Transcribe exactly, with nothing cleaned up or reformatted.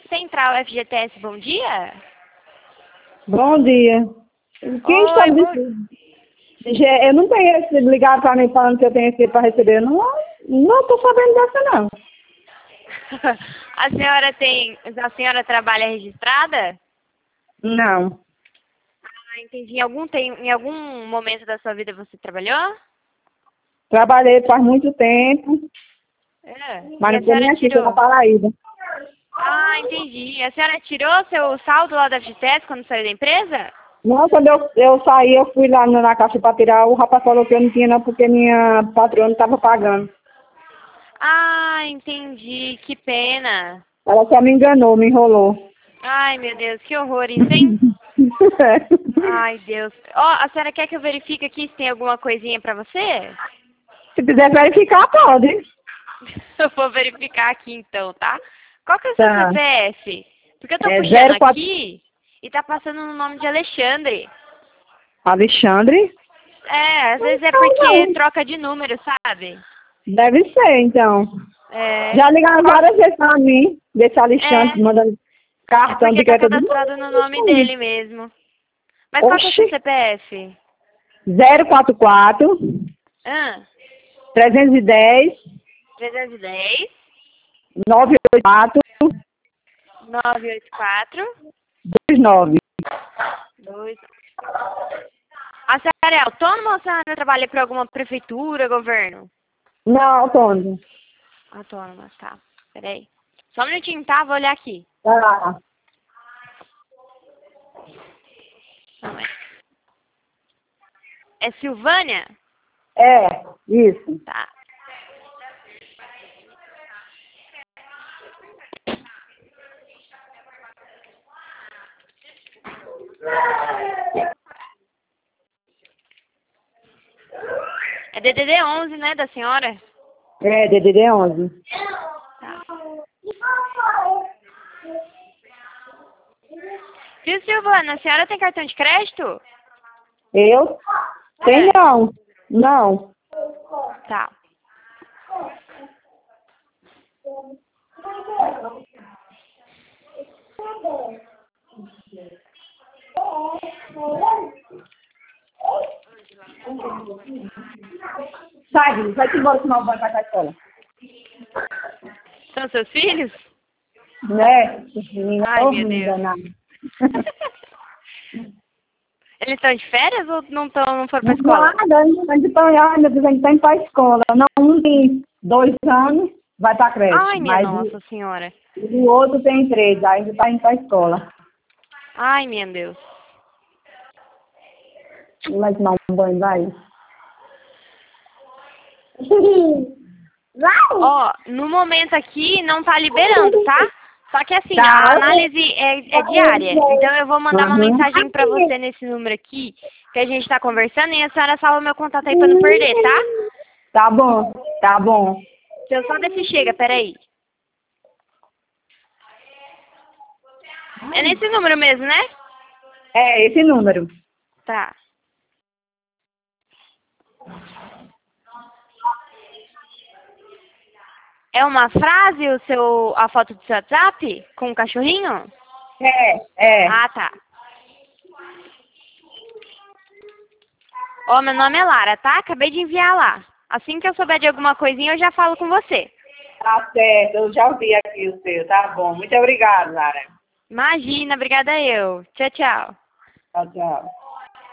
Central F G T S, bom dia. Bom dia. Quem Oi, está me bom... dizendo? Eu não tenho esse ligado para mim falando que eu tenho esse para receber. Não, não estou sabendo dessa, não. A senhora tem... A senhora trabalha registrada? Não. Ah, entendi. Em algum, tem... em algum momento da sua vida você trabalhou? Trabalhei faz muito tempo, É. mas E não a estou nem senhora aqui, estou na tirou? Paraíba. Ah, entendi. A senhora tirou seu saldo lá da F G T S quando saiu da empresa? Não, quando eu, eu saí, eu fui lá na caixa para tirar, o rapaz falou que eu não tinha não, porque minha patroa não estava pagando. Ah, entendi. Que pena. Ela só me enganou, me enrolou. Ai, meu Deus, que horror isso, hein? Ai, Deus. Ó, a senhora quer que eu verifique aqui se tem alguma coisinha pra você? Se quiser verificar, pode. Eu vou verificar aqui então, tá? Qual que é o seu Tá. C P F? Porque eu tô É puxando zero quatro... aqui e tá passando no nome de Alexandre. Alexandre? É, às vezes é Não, porque não. troca de número, sabe? Deve ser, então. É. Já ligaram Qual... várias vezes pra mim, desse Alexandre, É, mandando é cartão porque de tá crédito. Eu cadastrado no nome digo, dele mesmo. Mas qual que é o seu oxi, C P F? zero quatro quatro, Ah, trezentos e dez, trezentos e dez, nove oito quatro, nove oito quatro, dois nove. dois. A senhora é autônoma ou a senhora trabalha para alguma prefeitura, governo? Não, autônomo. Autônoma, tá. Peraí. Só um minutinho, tá? Vou olhar aqui. Tá. Não é. É Silvânia? É, isso. Tá. É D D D onze, né, da senhora? É, D D D onze. Tá. Viu, Silvana, a senhora tem cartão de crédito? Eu? Tem É. não. Não. Tá. Sai, vai-te embora tomar um banho pra cá escola. São seus filhos? Né? Menina, Ai, ô, meu menina Deus. danada. Eles estão de férias ou não, tão, não foram pra Não escola? nada, a gente tá, ai, meu Deus, a gente tá indo pra escola. Não, um tem dois anos, vai pra creche. Ai, minha Mas nossa senhora. o, o outro tem três, ainda tá indo pra escola. Ai, meu Deus. Vai tomar um banho, vai. Vai! Ó, no momento aqui não tá liberando, tá? Só que assim, Tá. a análise é, é diária. Então eu vou mandar uma Uhum. mensagem pra você nesse número aqui, que a gente tá conversando, e a senhora salva meu contato aí pra não perder, tá? Tá bom, tá bom. Deixa eu só ver se chega, peraí. É nesse número mesmo, né? É esse número. Tá. É uma frase o seu, a foto do seu WhatsApp? Com o cachorrinho? É, é. Ah, tá. Ó, meu nome é Lara, tá? Acabei de enviar lá. Assim que eu souber de alguma coisinha, eu já falo com você. Tá certo, eu já ouvi aqui o seu, tá bom. Muito obrigada, Lara. Imagina, obrigada eu. Tchau, tchau. Tchau, tchau.